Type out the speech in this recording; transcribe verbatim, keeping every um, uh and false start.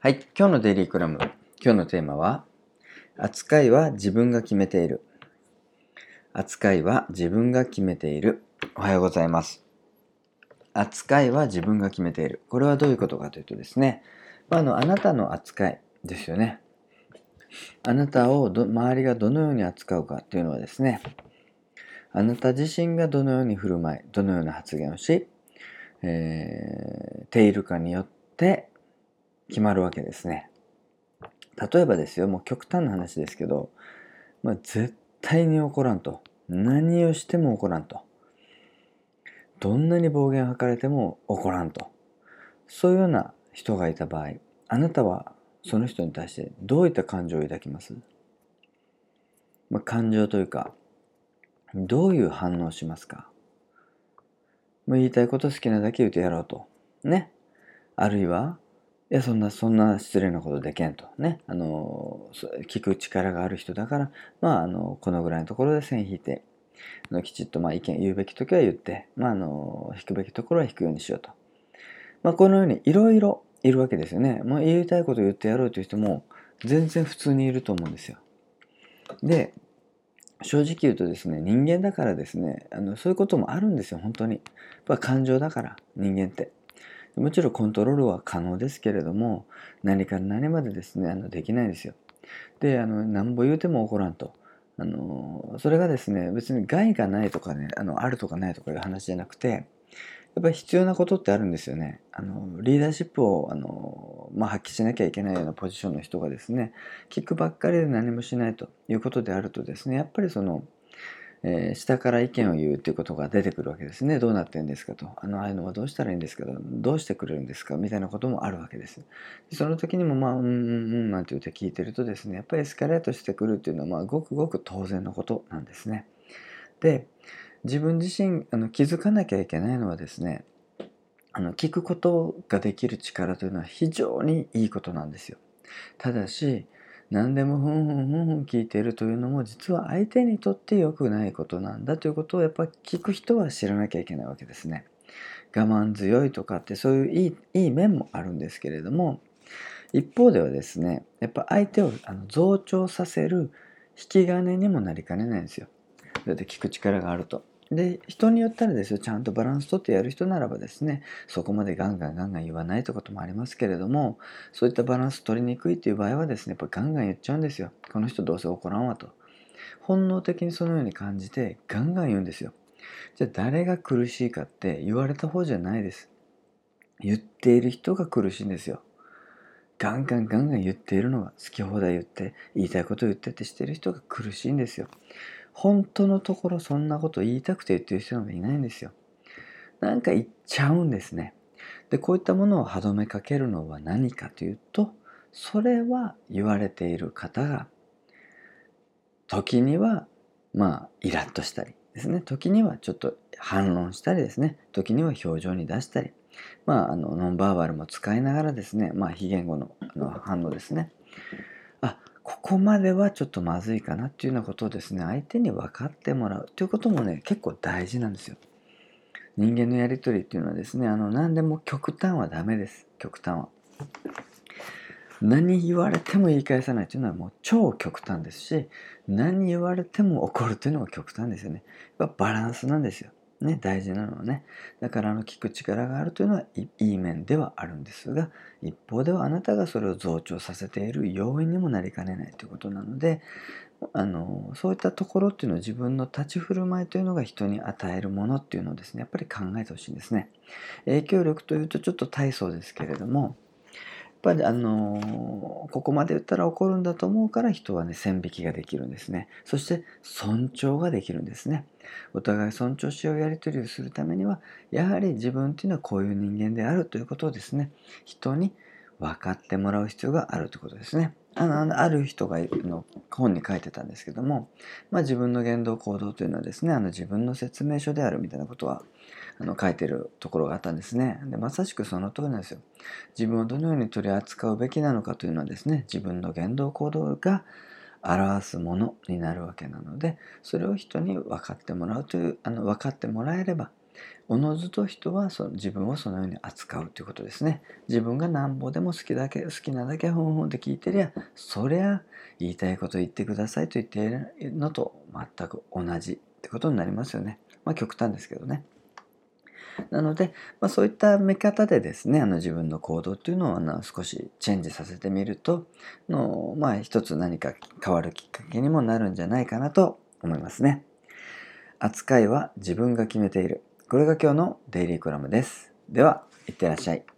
はい、今日のデイリーコラム。今日のテーマは、扱いは自分が決めている。扱いは自分が決めている。おはようございます。扱いは自分が決めている。これはどういうことかというとですね、まあ、あの、あなたの扱いですよね。あなたをど周りがどのように扱うかというのはですね、あなた自身がどのように振る舞い、どのような発言をし、えー、ているかによって決まるわけですね。例えばですよ、もう極端な話ですけど、まあ、絶対に怒らんと。何をしても怒らんと。どんなに暴言を吐かれても怒らんと。そういうような人がいた場合、あなたはその人に対してどういった感情を抱きます？まあ、感情というか、どういう反応をしますか？もう言いたいこと好きなだけ言うてやろうと。ね。あるいは、いや、そんな、そんな失礼なことでけんと。ね。あの、聞く力がある人だから、まあ、あの、このぐらいのところで線引いて、あのきちっとまあ意見言うべきときは言って、まあ、あの引くべきところは引くようにしようと。まあ、このようにいろいろいるわけですよね。まあ、言いたいことを言ってやろうという人も全然普通にいると思うんですよ。で、正直言うとですね、人間だからですね、あのそういうこともあるんですよ、本当に。やっぱ感情だから、人間って。もちろんコントロールは可能ですけれども、何から何までですね、あのできないんですよ。で、あの、なんぼ言うても怒らんと。あの、それがですね、別に害がないとかね、あの、あるとかないとかいう話じゃなくて、やっぱり必要なことってあるんですよね。あの、リーダーシップを、あの、まあ、発揮しなきゃいけないようなポジションの人がですね、聞くばっかりで何もしないということであるとですね、やっぱりその、えー、下から意見を言うということが出てくるわけですね。どうなってるんですかと。あの、ああいうのはどうしたらいいんですかと。どうしてくれるんですかみたいなこともあるわけです。その時にも、まあ、うんうんうんなんて言って聞いてるとですね、やっぱりエスカレートしてくるっていうのは、まあ、ごくごく当然のことなんですね。で、自分自身あの気づかなきゃいけないのはですね、あの聞くことができる力というのは非常にいいことなんですよ。ただし、何でもふんふんふんふん聞いているというのも実は相手にとって良くないことなんだということをやっぱり聞く人は知らなきゃいけないわけですね。我慢強いとかってそういういいいい面もあるんですけれども、一方ではですね、やっぱ相手をあの増長させる引き金にもなりかねないんですよ。だって聞く力があると。で、人によったらですよ、ちゃんとバランス取ってやる人ならばですね、そこまでガンガンガンガン言わないということもありますけれども、そういったバランス取りにくいという場合はですね、やっぱガンガン言っちゃうんですよ。この人どうせ怒らんわと。本能的にそのように感じてガンガン言うんですよ。じゃあ誰が苦しいかって言われた方じゃないです。言っている人が苦しいんですよ。ガンガンガンガン言っているのが好き放題言って言いたいこと言ってってしている人が苦しいんですよ。本当のところそんなこと言いたくて言ってる人なんていないんですよ。なんか言っちゃうんですね。で、こういったものを歯止めかけるのは何かというと、それは言われている方が時にはまあイラッとしたりですね、時にはちょっと反論したりですね、時には表情に出したり、まああのノンバーバルも使いながらですね、まあ非言語のあの反応ですね、あ、ここまではちょっとまずいかなっていうようなことをですね、相手に分かってもらうということもね、結構大事なんですよ。人間のやりとりっていうのはですね、あの何でも極端はダメです。極端は。何言われても言い返さないというのはもう超極端ですし、何言われても怒るというのも極端ですよね。やっぱバランスなんですよ。ね、大事なのはね。だからあの聞く力があるというのはいい面ではあるんですが、一方ではあなたがそれを増長させている要因にもなりかねないということなので、あのそういったところっていうのは自分の立ち振る舞いというのが人に与えるものっていうのをですね、やっぱり考えてほしいんですね。影響力というとちょっと大層ですけれども、やっぱりあのここまで言ったら怒るんだと思うから人はね線引きができるんですね。そして尊重ができるんですね。お互い尊重し合うやり取りをするためにはやはり自分っていうのはこういう人間であるということをですね、人に分かってもらう必要があるということですね。あのある人がの本に書いてたんですけども、まあ、自分の言動行動というのはですね、あの自分の説明書であるみたいなことはあの書いてるところがあったんですね。でまさしくその通りなんですよ。自分をどのように取り扱うべきなのかというのはですね、自分の言動行動が表すものになるわけなので、それを人に分かってもらうという、あの分かってもらえれば、 おのずと人はその自分をそのように扱うということですね。自分がなんぼでも好きだけ好きなだけふんふんって聞いてりゃ、そりゃ言いたいこと言ってくださいと言っているのと全く同じってことになりますよね。まあ極端ですけどね。なので、まあ、そういった見方でですね、あの自分の行動っていうのをあの少しチェンジさせてみると、のまあ一つ何か変わるきっかけにもなるんじゃないかなと思いますね。扱いは自分が決めている。これが今日のデイリーコラムです。では、いってらっしゃい。